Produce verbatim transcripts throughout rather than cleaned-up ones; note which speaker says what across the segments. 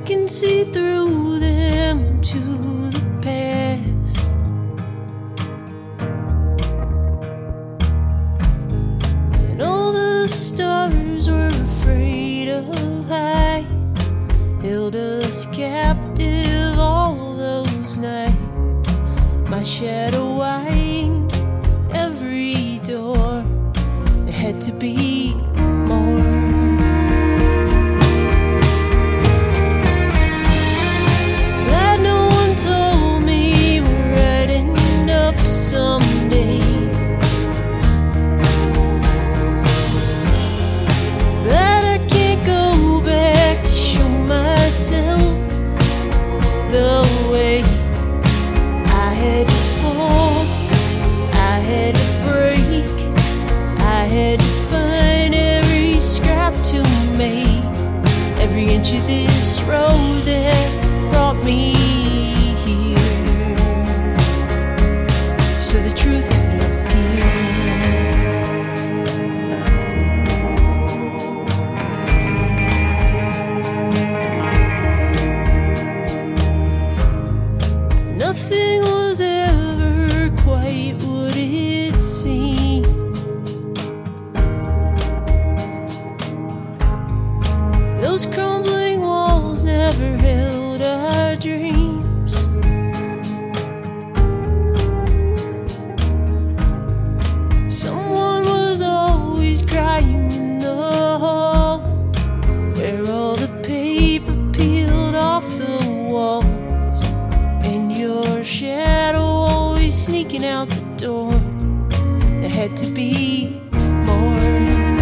Speaker 1: can see through them to the past. And all the stars were afraid of heights, held us captive all those nights. My shadow eyeing every door. There had to be more. Someday, but I can't go back to show myself the way. I had to fall, I had to break, I had to find every scrap to make, every inch of this road that brought me here, so the truth could appear. Nothing was ever quite what it seemed. Those crumbling walls never held our dreams. Someone was always crying in the hall, where all the paper peeled off the walls, and your shadow always sneaking out the door. There had to be more.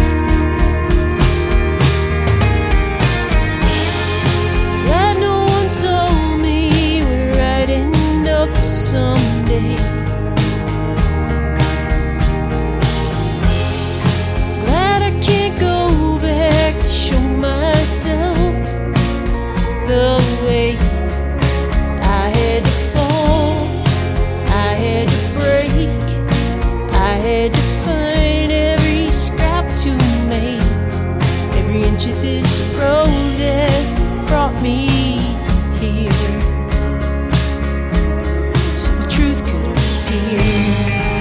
Speaker 1: Glad no one told me where I'd end up someday. The way I had to fall, I had to break, I had to find every scrap to make, every inch of this road that brought me here, so the truth could appear.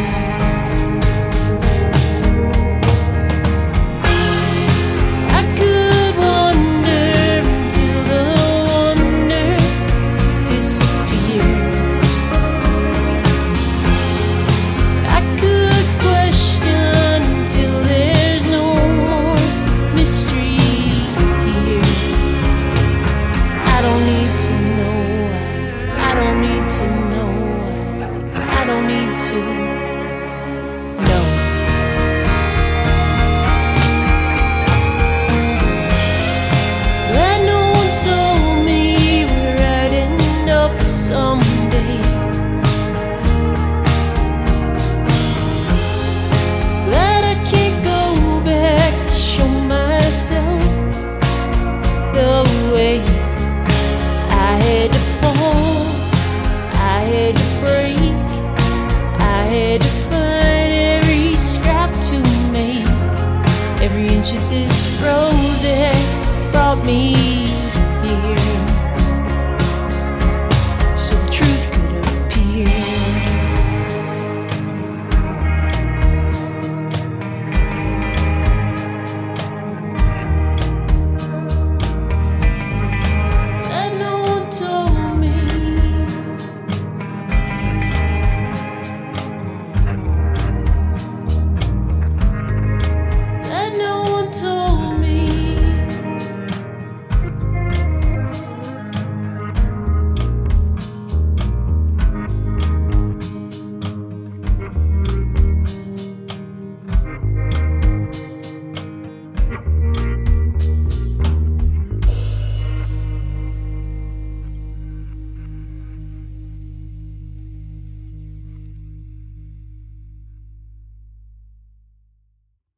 Speaker 1: Someday, glad I can't go back to show myself the way. I had to fall, I had to break, I had to find every scrap to make, every inch of this road that brought me